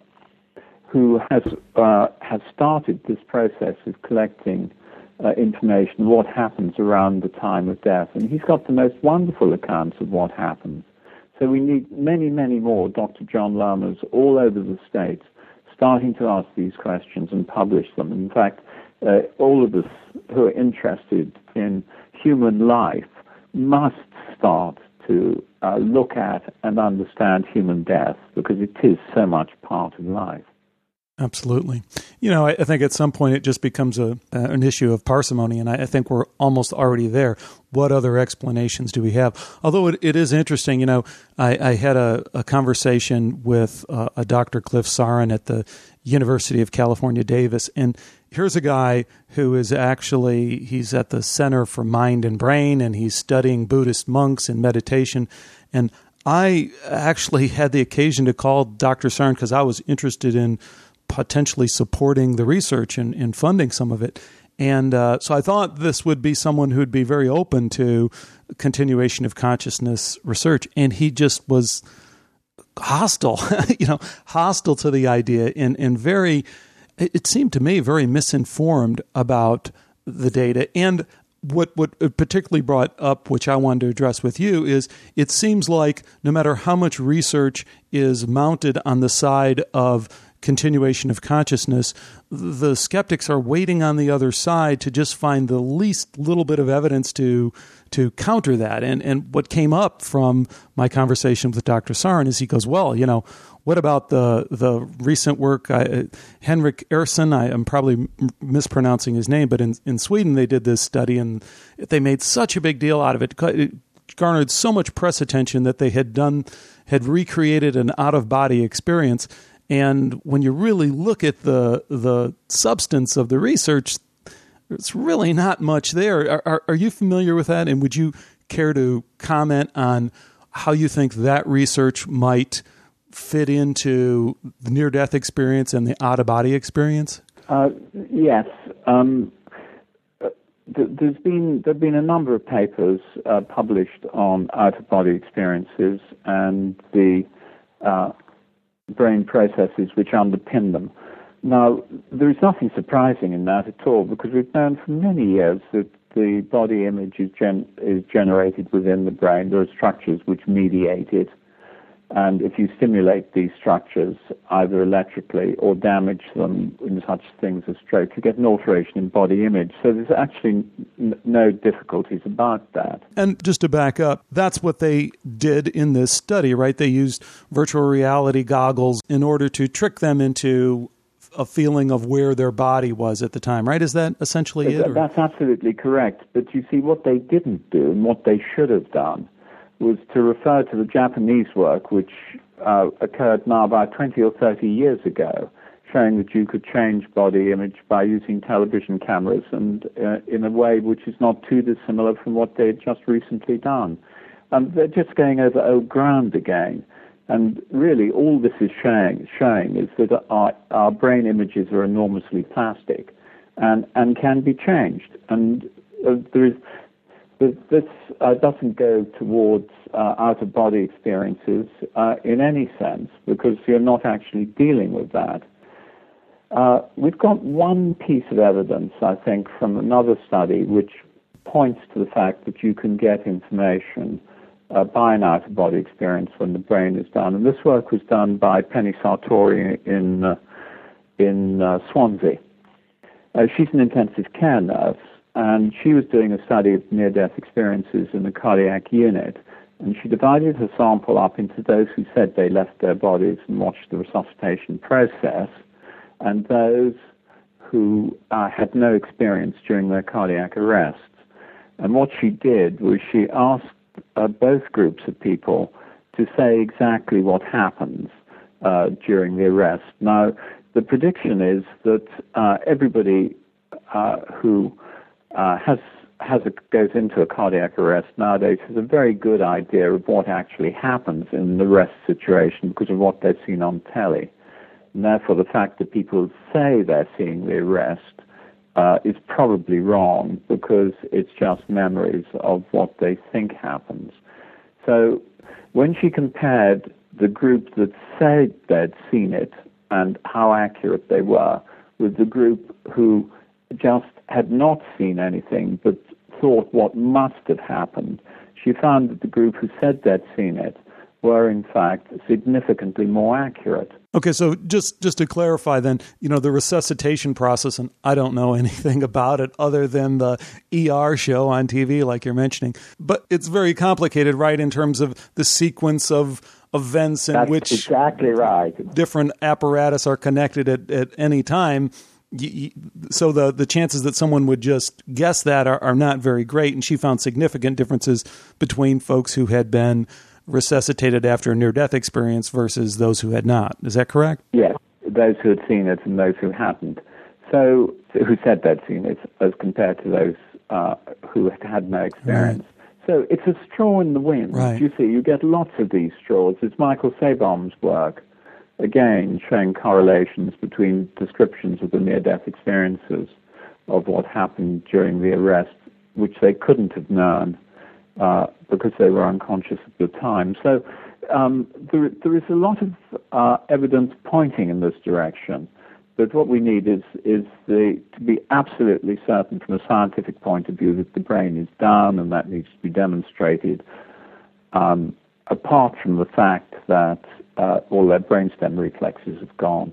who has uh, has started this process of collecting uh, information, what happens around the time of death. And he's got the most wonderful accounts of what happens. So we need many, many more Doctor John Lermas all over the States starting to ask these questions and publish them. In fact, uh, all of us who are interested in human life must start to uh, look at and understand human death, because it is so much part of life. Absolutely. You know, I, I think at some point it just becomes a uh, an issue of parsimony, and I, I think we're almost already there. What other explanations do we have? Although it, it is interesting, you know, I, I had a, a conversation with uh, a Doctor Cliff Sarin at the University of California, Davis, and here's a guy who is actually, he's at the Center for Mind and Brain, and he's studying Buddhist monks and meditation, and I actually had the occasion to call Doctor Sarin because I was interested in potentially supporting the research and, and funding some of it. And uh, so I thought this would be someone who would be very open to continuation of consciousness research. And he just was hostile, you know, hostile to the idea and, and very, it seemed to me, very misinformed about the data. And what what particularly brought up, which I wanted to address with you, is it seems like no matter how much research is mounted on the side of continuation of consciousness, the skeptics are waiting on the other side to just find the least little bit of evidence to to counter that. And and what came up from my conversation with Doctor Sarin is he goes, well, you know, what about the the recent work, I, Henrik Ersson, I am probably m- mispronouncing his name, but in, in Sweden they did this study and they made such a big deal out of it. It garnered so much press attention that they had done, had recreated an out-of-body experience. And when you really look at the the substance of the research, it's really not much there. Are, are, are you familiar with that? And would you care to comment on how you think that research might fit into the near-death experience and the out-of-body experience? Uh, yes. Um, th- there's been there have been a number of papers uh, published on out-of-body experiences and the uh, brain processes which underpin them. Now, there is nothing surprising in that at all, because we've known for many years that the body image is, gen- is generated within the brain. There are structures which mediate it, and if you stimulate these structures, either electrically or damage them in such things as stroke, you get an alteration in body image. So there's actually n- no difficulties about that. And just to back up, that's what they did in this study, right? They used virtual reality goggles in order to trick them into a feeling of where their body was at the time, right? Is that essentially it? Or? That's absolutely correct. But you see, what they didn't do and what they should have done was to refer to the Japanese work, which uh, occurred now about twenty or thirty years ago, showing that you could change body image by using television cameras and uh, in a way which is not too dissimilar from what they had just recently done. Um, they're just going over old ground again. And really, all this is showing, showing is that our, our brain images are enormously plastic and, and can be changed. And uh, there is, this uh, doesn't go towards uh, out-of-body experiences uh, in any sense, because you're not actually dealing with that. Uh, we've got one piece of evidence, I think, from another study which points to the fact that you can get information Uh, by an out-of-body experience when the brain is done. And this work was done by Penny Sartori in uh, in uh, Swansea. Uh, she's an intensive care nurse, and she was doing a study of near-death experiences in the cardiac unit. And she divided her sample up into those who said they left their bodies and watched the resuscitation process, and those who uh, had no experience during their cardiac arrests. And what she did was she asked uh, both groups of people to say exactly what happens uh, during the arrest. Now, the prediction is that uh, everybody uh, who uh, has has a, goes into a cardiac arrest nowadays has a very good idea of what actually happens in the arrest situation because of what they've seen on telly. And therefore, the fact that people say they're seeing the arrest uh, is probably wrong because it's just memories of what they think happens. So when she compared the group that said they'd seen it and how accurate they were with the group who just had not seen anything but thought what must have happened, she found that the group who said they'd seen it were, in fact, significantly more accurate. Okay, so just, just to clarify then, you know, the resuscitation process, and I don't know anything about it other than the E R show on T V, like you're mentioning, but it's very complicated, right, in terms of the sequence of events in That's which exactly right. different apparatus are connected at, at any time. So the, the chances that someone would just guess that are, are not very great, and she found significant differences between folks who had been resuscitated after a near-death experience versus those who had not. Is that correct? Yes, those who had seen it and those who hadn't. So, who said they'd seen it as compared to those uh, who had had no experience. Right. So it's a straw in the wind. Right. You see, you get lots of these straws. It's Michael Sabom's work, again, showing correlations between descriptions of the near-death experiences of what happened during the arrest, which they couldn't have known uh, because they were unconscious at the time. So um, there, there is a lot of uh, evidence pointing in this direction. But what we need is, is the, to be absolutely certain from a scientific point of view that the brain is down, and that needs to be demonstrated, um, apart from the fact that uh, all their brainstem reflexes have gone.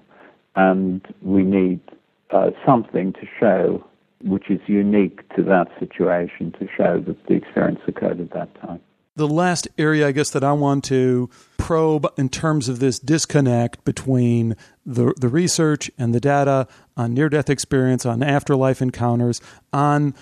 And we need uh, something to show which is unique to that situation to show that the experience occurred at that time. The last area, I guess, that I want to probe in terms of this disconnect between the the research and the data on near-death experience, on afterlife encounters, on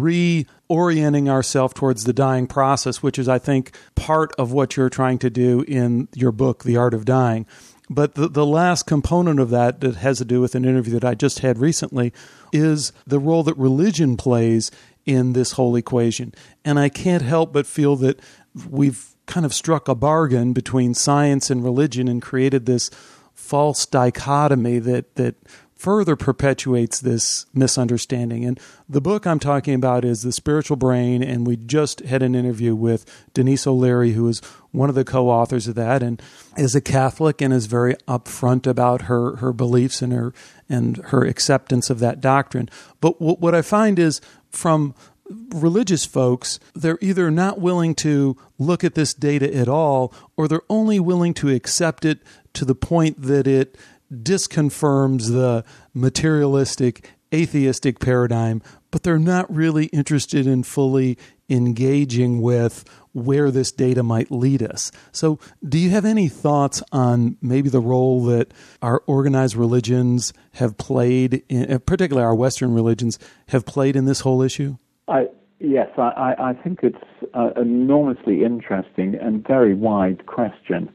reorienting ourselves towards the dying process, which is, I think, part of what you're trying to do in your book, The Art of Dying. But the, the last component of that that has to do with an interview that I just had recently is the role that religion plays in this whole equation. And I can't help but feel that we've kind of struck a bargain between science and religion and created this false dichotomy that, that further perpetuates this misunderstanding. And the book I'm talking about is The Spiritual Brain, and we just had an interview with Denise O'Leary, who is one of the co-authors of that, and is a Catholic and is very upfront about her, her beliefs and her and her acceptance of that doctrine. But w- what I find is from religious folks, they're either not willing to look at this data at all, or they're only willing to accept it to the point that it disconfirms the materialistic, atheistic paradigm, but they're not really interested in fully engaging with where this data might lead us. So do you have any thoughts on maybe the role that our organized religions have played, in, particularly our Western religions, have played in this whole issue? I, yes, I, I think it's uh, an enormously interesting and very wide question.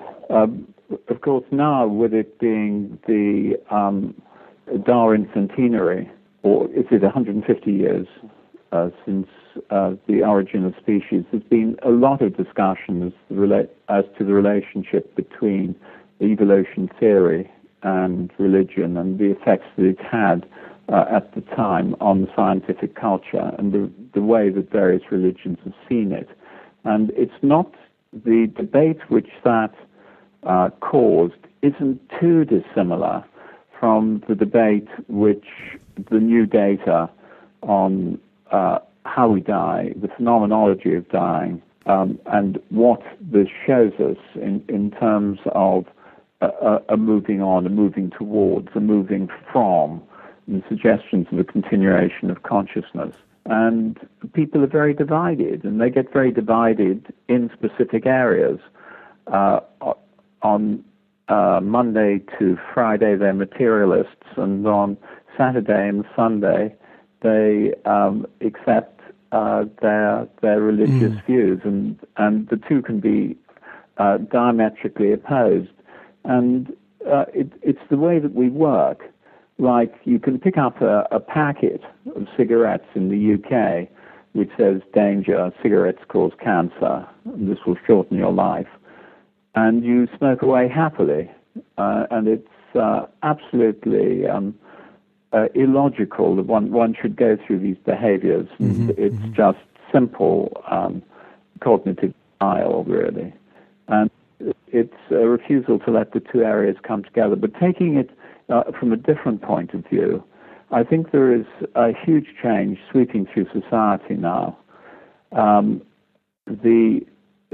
Um, of course, now with it being the um, Darwin centenary, or is it one hundred fifty years uh, since uh, the origin of species, there's been a lot of discussion as, rela- as to the relationship between evolution theory and religion and the effects that it's had Uh, at the time on scientific culture and the, the way that various religions have seen it. And it's not the debate which that uh, caused isn't too dissimilar from the debate which the new data on uh, how we die, the phenomenology of dying, um, and what this shows us in, in terms of a, a, a moving on, a moving towards, a moving from, and suggestions of a continuation of consciousness. And people are very divided, and they get very divided in specific areas. Uh, on uh, Monday to Friday, they're materialists, and on Saturday and Sunday, they um, accept uh, their their religious mm. views, and and the two can be uh, diametrically opposed. And uh, it, it's the way that we work. Like, you can pick up a, a packet of cigarettes in the U K which says, danger, cigarettes cause cancer, and this will shorten your life. And you smoke away happily. Uh, and it's uh, absolutely um, uh, illogical that one, one should go through these behaviors. Mm-hmm, it's mm-hmm. just simple um, cognitive denial, really. And it's a refusal to let the two areas come together. But taking it uh, from a different point of view, I think there is a huge change sweeping through society now. Um, the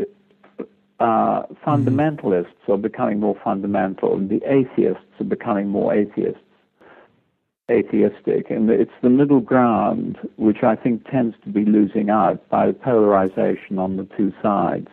uh, fundamentalists mm-hmm. are becoming more fundamental, and the atheists are becoming more atheists, atheistic. And it's the middle ground which I think tends to be losing out by the polarization on the two sides.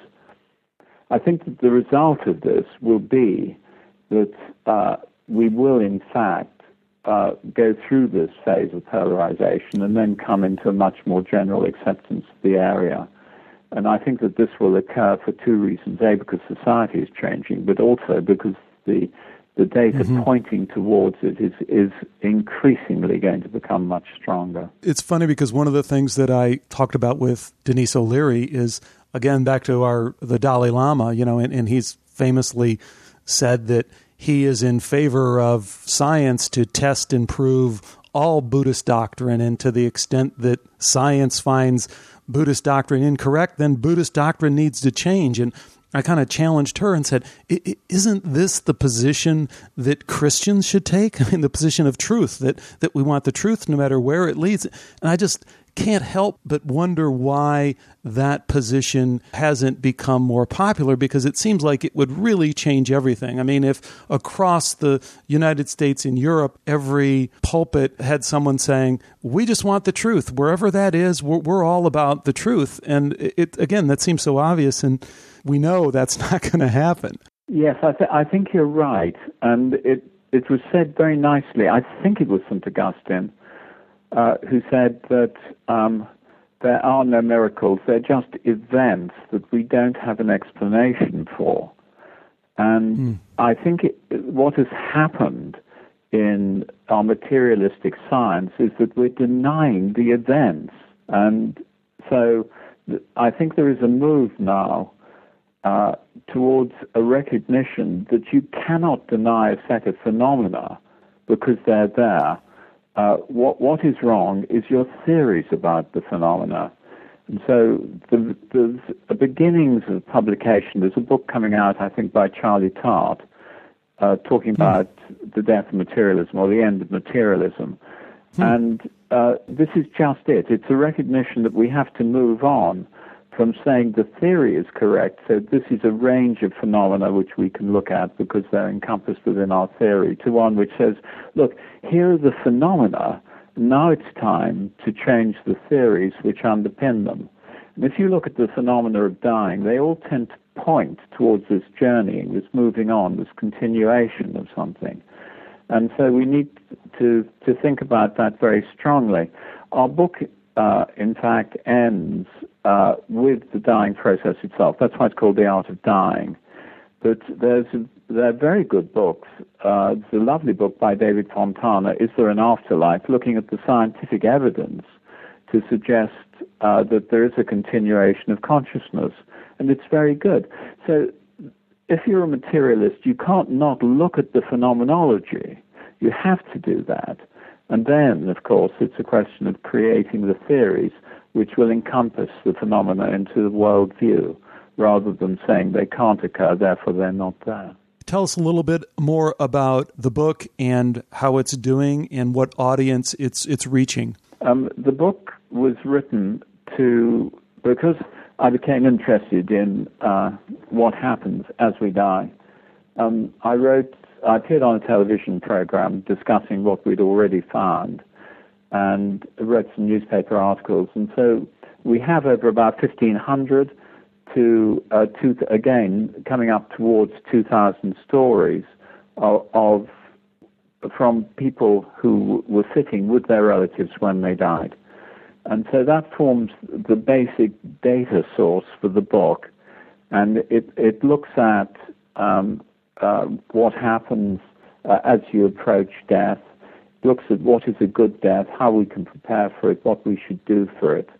I think that the result of this will be that uh, we will, in fact, Uh, go through this phase of polarization and then come into a much more general acceptance of the area. And I think that this will occur for two reasons. A, because society is changing, but also because the the data mm-hmm. pointing towards it is, is increasingly going to become much stronger. It's funny because one of the things that I talked about with Denise O'Leary is, again, back to our the Dalai Lama, you know, and, and he's famously said that he is in favor of science to test and prove all Buddhist doctrine, and to the extent that science finds Buddhist doctrine incorrect, then Buddhist doctrine needs to change. And I kind of challenged her and said, isn't this the position that Christians should take? I mean, the position of truth, that, that we want the truth no matter where it leads. And I just can't help but wonder why that position hasn't become more popular, because it seems like it would really change everything. I mean, if across the United States and Europe, every pulpit had someone saying, we just want the truth, wherever that is, we're, we're all about the truth. And it, again, that seems so obvious, and we know that's not going to happen. Yes, I, th- I think you're right. And it, it was said very nicely. I think it was Saint Augustine, Uh, who said that um, there are no miracles, they're just events that we don't have an explanation for. And mm. I think it, what has happened in our materialistic science is that we're denying the events. And so th- I think there is a move now uh, towards a recognition that you cannot deny a set of phenomena because they're there. Uh, what what is wrong is your theories about the phenomena. And so the, there's the beginnings of publication. There's a book coming out, I think, by Charlie Tart, uh, talking mm. about the death of materialism, or the end of materialism. Mm. And uh, this is just it. It's a recognition that we have to move on from saying the theory is correct, so this is a range of phenomena which we can look at because they're encompassed within our theory, to one which says, look, here are the phenomena, now it's time to change the theories which underpin them. And if you look at the phenomena of dying, they all tend to point towards this journeying, this moving on, this continuation of something. And so we need to, to think about that very strongly. Our book, uh, in fact, ends Uh, with the dying process itself. That's why it's called The Art of Dying. But there's a, there are very good books. Uh, there's a lovely book by David Fontana, Is There an Afterlife?, looking at the scientific evidence to suggest uh, that there is a continuation of consciousness. And it's very good. So if you're a materialist, you can't not look at the phenomenology. You have to do that. And then, of course, it's a question of creating the theories which will encompass the phenomena into the world view, rather than saying they can't occur, therefore they're not there. Tell us a little bit more about the book and how it's doing and what audience it's it's reaching. Um, the book was written to, because I became interested in uh, what happens as we die. Um, I wrote, I appeared on a television program discussing what we'd already found, and wrote some newspaper articles. And so we have over about fifteen hundred to, uh, to again, coming up towards two thousand stories of, of from people who were sitting with their relatives when they died. And so that forms the basic data source for the book. And it, it looks at um, uh, what happens uh, as you approach death, looks at what is a good death, how we can prepare for it, what we should do for it.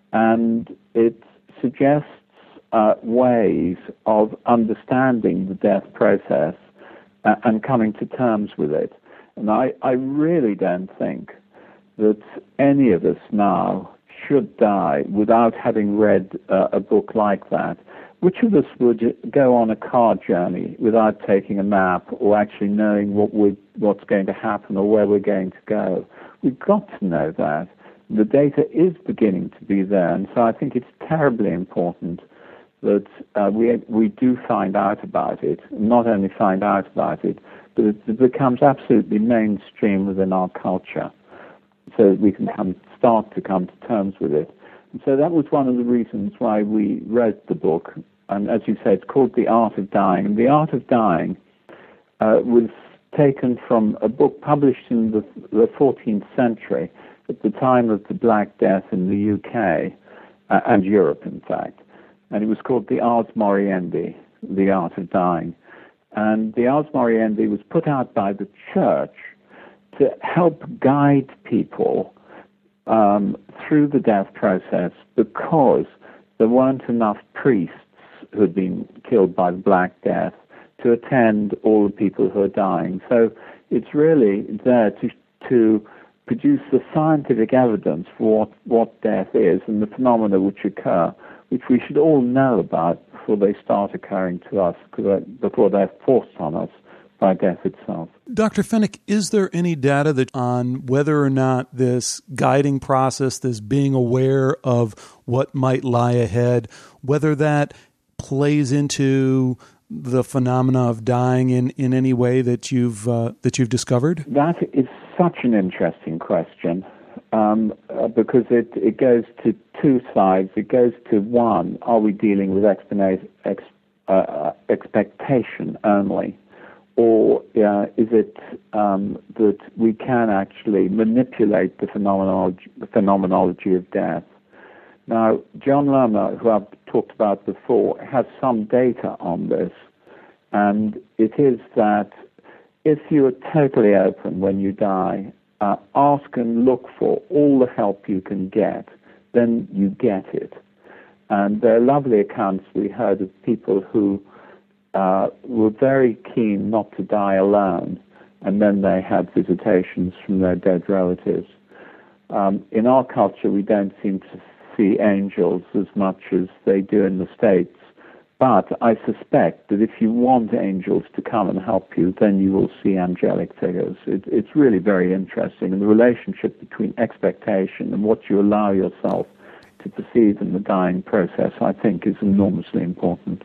And it suggests uh, ways of understanding the death process uh, and coming to terms with it. And I, I really don't think that any of us now should die without having read uh, a book like that. Which of us would go on a car journey without taking a map or actually knowing what we what's going to happen or where we're going to go? We've got to know that. The data is beginning to be there, and so I think it's terribly important that uh, we we do find out about it, not only find out about it, but it becomes absolutely mainstream within our culture, so that we can come start to come to terms with it. And so that was one of the reasons why we wrote the book. And as you said, it's called The Art of Dying. And The Art of Dying uh, was taken from a book published in the, the fourteenth century, at the time of the Black Death in the U K, uh, and Europe, in fact. And it was called the Ars Moriendi, The Art of Dying. And the Ars Moriendi was put out by the Church to help guide people um, through the death process, because there weren't enough priests who had been killed by the Black Death to attend all the people who are dying. So it's really there to to produce the scientific evidence for what, what death is and the phenomena which occur, which we should all know about before they start occurring to us, before they're forced on us by death itself. Doctor Fenech, is there any data that on whether or not this guiding process, this being aware of what might lie ahead, whether that plays into the phenomena of dying in, in any way that you've uh, that you've discovered? That is such an interesting question um, uh, because it, it goes to two sides. It goes to one, are we dealing with expena- ex, uh, expectation only? Or uh, is it um, that we can actually manipulate the phenomenology, the phenomenology of death? Now, John Lerner, who I've talked about before, has some data on this, and it is that if you are totally open when you die, uh, ask and look for all the help you can get, then you get it. And there are lovely accounts we heard of people who uh, were very keen not to die alone, and then they had visitations from their dead relatives. Um, in our culture, we don't seem to see angels as much as they do in the States, but I suspect that if you want angels to come and help you, then you will see angelic figures. It, it's really very interesting, and the relationship between expectation and what you allow yourself to perceive in the dying process, I think, is enormously important.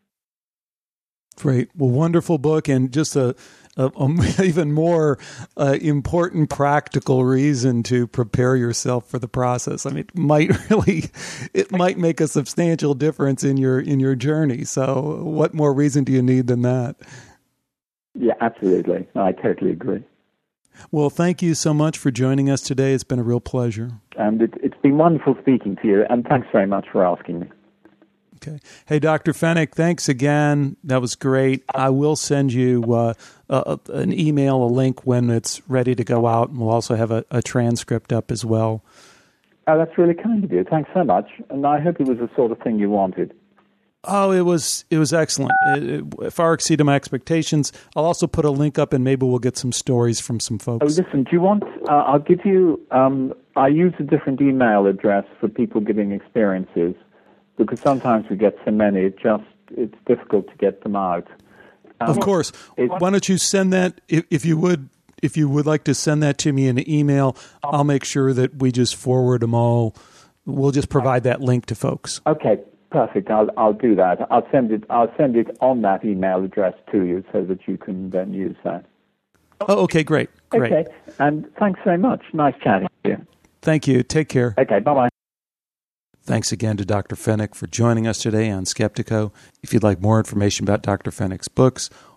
Great. Well, wonderful book, and just a, a, a even more uh, important practical reason to prepare yourself for the process. I mean, it might really, it might make a substantial difference in your in your journey. So, what more reason do you need than that? Yeah, absolutely. I totally agree. Well, thank you so much for joining us today. It's been a real pleasure. And it, it's been wonderful speaking to you, and thanks very much for asking me. Okay. Hey, Doctor Fenech, thanks again. That was great. I will send you uh, a, an email, a link when it's ready to go out, and we'll also have a, a transcript up as well. Oh, that's really kind of you. Thanks so much. And I hope it was the sort of thing you wanted. Oh, it was it was excellent. It, it far exceeded my expectations. I'll also put a link up, and maybe we'll get some stories from some folks. Oh, listen, do you want, uh, I'll give you, um, I use a different email address for people giving experiences, because sometimes we get so many, it just, it's difficult to get them out. Um, of course. Why don't you send that, if, if you would, if you would like to send that to me in an email, I'll make sure that we just forward them all. We'll just provide that link to folks. Okay, perfect. I'll I'll do that. I'll send it. I'll send it on that email address to you, so that you can then use that. Oh, okay, great, great. Okay, and thanks very much. Nice chatting to you. Thank you. Take care. Okay, bye bye. Thanks again to Doctor Fenech for joining us today on Skeptiko. If you'd like more information about Doctor Fenech's books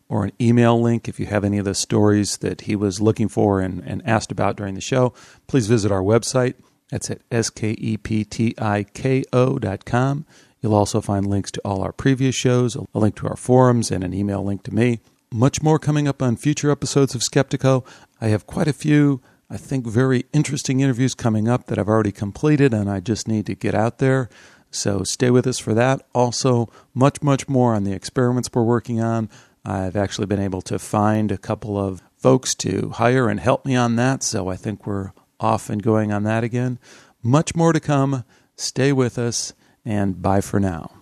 or an email link if you have any of the stories that he was looking for and, and asked about during the show, please visit our website. That's at skeptiko dot com. You'll also find links to all our previous shows, a link to our forums, and an email link to me. Much more coming up on future episodes of Skeptiko. I have quite a few, I think, very interesting interviews coming up that I've already completed, and I just need to get out there. So stay with us for that. Also, much, much more on the experiments we're working on. I've actually been able to find a couple of folks to hire and help me on that, so I think we're off and going on that again. Much more to come. Stay with us, and bye for now.